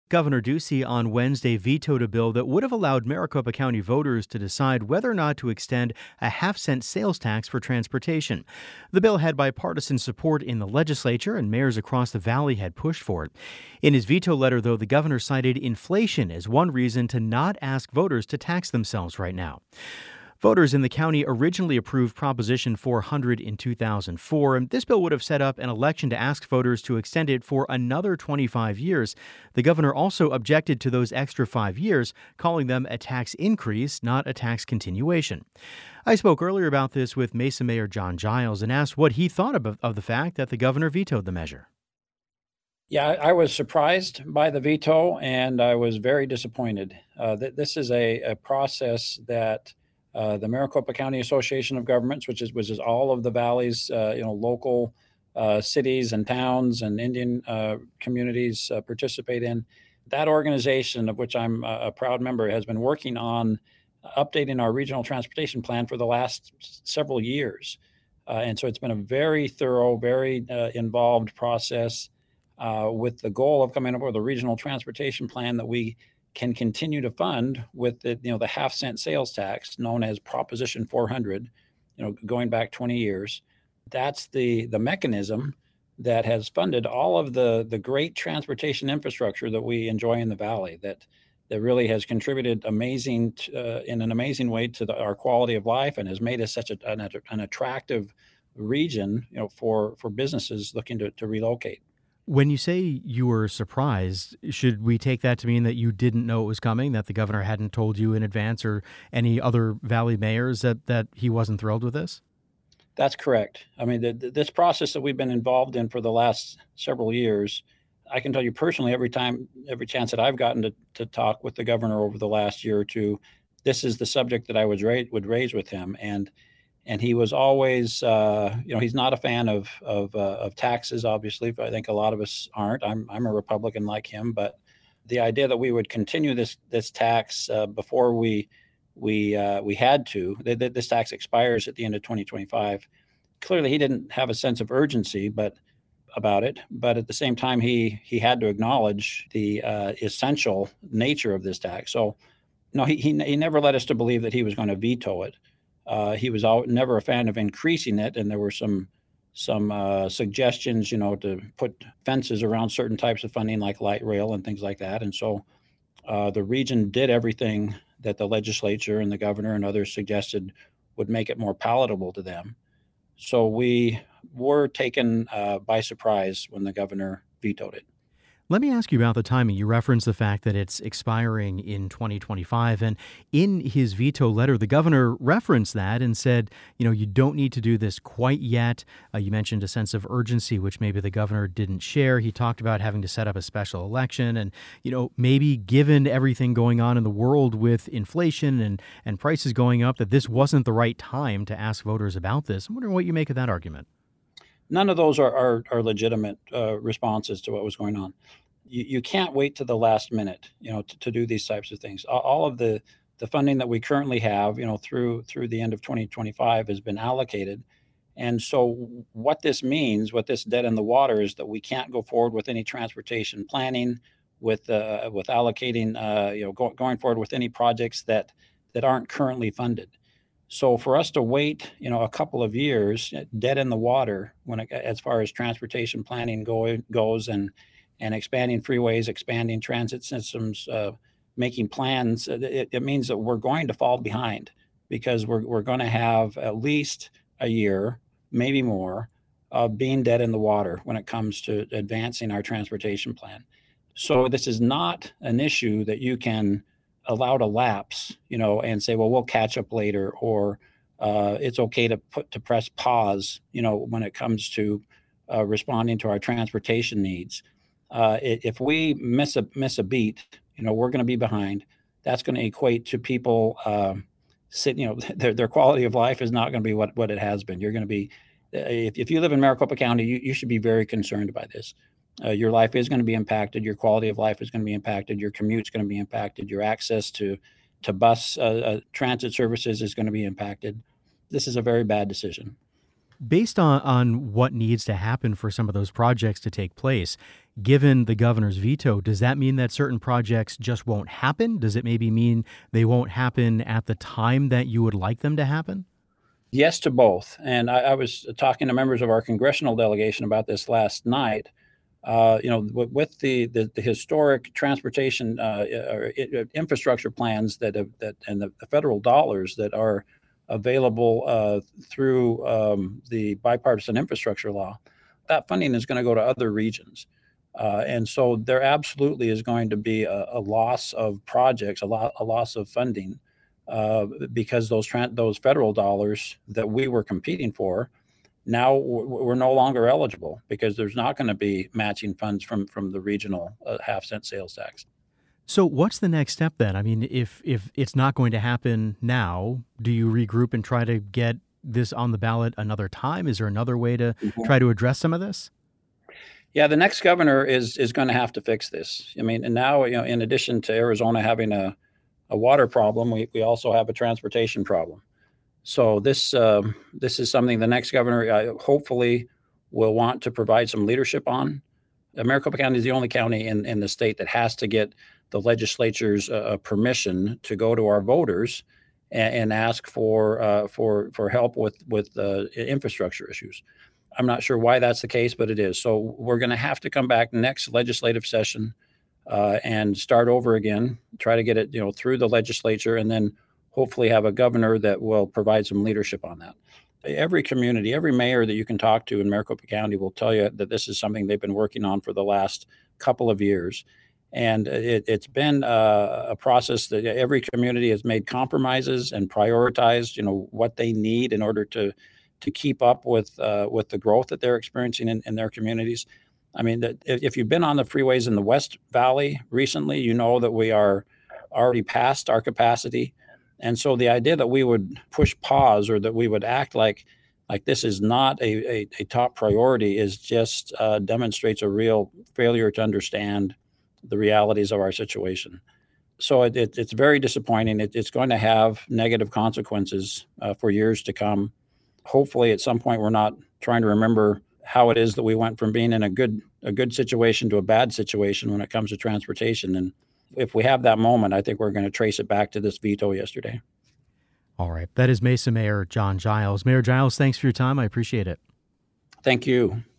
Governor Ducey on Wednesday vetoed a bill that would have allowed Maricopa County voters to decide whether or not to extend a half-cent sales tax for transportation. The bill had bipartisan support in the legislature, and mayors across the valley had pushed for it. In his veto letter, though, the governor cited inflation as one reason to not ask voters to tax themselves right now. Voters in the county originally approved Proposition 400 in 2004, and this bill would have set up an election to ask voters to extend it for another 25 years. The governor also objected to those extra 5 years, calling them a tax increase, not a tax continuation. I spoke earlier about this with Mesa Mayor John Giles and asked what he thought of the fact that the governor vetoed the measure. Yeah, I was surprised by the veto, and I was very disappointed. This is a process that the Maricopa County Association of Governments, which is all of the valley's local cities and towns and Indian communities participate in. That organization, of which I'm a proud member, has been working on updating our regional transportation plan for the last several years, and so it's been a very thorough, very involved process with the goal of coming up with a regional transportation plan that we can continue to fund with the half-cent sales tax known as Proposition 400, going back 20 years. That's the mechanism that has funded all of the great transportation infrastructure that we enjoy in the valley, that really has contributed in an amazing way to our quality of life and has made us such an attractive region, for businesses looking to relocate. When you say you were surprised, should we take that to mean that you didn't know it was coming, that the governor hadn't told you in advance or any other valley mayors that he wasn't thrilled with this? That's correct. I mean, this process that we've been involved in for the last several years, I can tell you personally, every chance that I've gotten to talk with the governor over the last year or two, this is the subject that I would raise with him, and he was always, he's not a fan of taxes. Obviously, but I think a lot of us aren't. I'm a Republican like him, but the idea that we would continue this tax before we had to, this tax expires at the end of 2025. Clearly, he didn't have a sense of urgency, about it. But at the same time, he had to acknowledge the essential nature of this tax. So, no, he never led us to believe that he was going to veto it. He was never a fan of increasing it, and there were some suggestions, to put fences around certain types of funding, like light rail and things like that. And so the region did everything that the legislature and the governor and others suggested would make it more palatable to them. So we were taken by surprise when the governor vetoed it. Let me ask you about the timing. You referenced the fact that it's expiring in 2025. And in his veto letter, the governor referenced that and said, you don't need to do this quite yet. You mentioned a sense of urgency, which maybe the governor didn't share. He talked about having to set up a special election. And, maybe given everything going on in the world with inflation and prices going up, that this wasn't the right time to ask voters about this. I'm wondering what you make of that argument. None of those are legitimate responses to what was going on. You can't wait to the last minute, to do these types of things. All of the funding that we currently have, through the end of 2025 has been allocated. And so what this means, what this dead in the water is, that we can't go forward with any transportation planning, with allocating, going forward with any projects that aren't currently funded. So for us to wait, a couple of years, dead in the water, as far as transportation planning goes, and expanding freeways, expanding transit systems, making plans, it means that we're going to fall behind, because we're going to have at least a year, maybe more, of being dead in the water when it comes to advancing our transportation plan. So this is not an issue that you can allow to lapse, and say, well, we'll catch up later, or it's okay to press pause, when it comes to responding to our transportation needs. If we miss a beat, we're going to be behind. That's going to equate to people their quality of life is not going to be what it has been. You're going to be, if you live in Maricopa County, you should be very concerned by this. Your life is going to be impacted. Your quality of life is going to be impacted. Your commute's going to be impacted. Your access to bus transit services is going to be impacted. This is a very bad decision. Based on what needs to happen for some of those projects to take place, given the governor's veto, does that mean that certain projects just won't happen? Does it maybe mean they won't happen at the time that you would like them to happen? Yes to both. And I was talking to members of our congressional delegation about this last night. With the historic transportation infrastructure plans and the federal dollars that are available through the bipartisan infrastructure law, that funding is going to go to other regions. And so there absolutely is going to be a loss of projects, a loss of funding, because those federal dollars that we were competing for, now we're no longer eligible because there's not going to be matching funds from the regional half-cent sales tax. So what's the next step then? I mean, if it's not going to happen now, do you regroup and try to get this on the ballot another time? Is there another way to Mhm. try to address some of this? Yeah, the next governor is going to have to fix this. I mean, and now, in addition to Arizona having a water problem, we also have a transportation problem. So this is something the next governor hopefully will want to provide some leadership on. Maricopa County is the only county in the state that has to get the legislature's permission to go to our voters and ask for help with infrastructure issues. I'm not sure why that's the case, but it is. So we're going to have to come back next legislative session and start over again, try to get it through the legislature, and then hopefully have a governor that will provide some leadership on that. Every community, every mayor that you can talk to in Maricopa County will tell you that this is something they've been working on for the last couple of years. And it's been a process that every community has made compromises and prioritized, what they need in order to keep up with the growth that they're experiencing in their communities. I mean, if you've been on the freeways in the West Valley recently, you know that we are already past our capacity. And so the idea that we would push pause or that we would act like this is not a top priority is just demonstrates a real failure to understand the realities of our situation. So it's very disappointing. It's going to have negative consequences for years to come. Hopefully, at some point, we're not trying to remember how it is that we went from being in a good situation to a bad situation when it comes to transportation. And if we have that moment, I think we're going to trace it back to this veto yesterday. All right. That is Mesa Mayor John Giles. Mayor Giles, thanks for your time. I appreciate it. Thank you.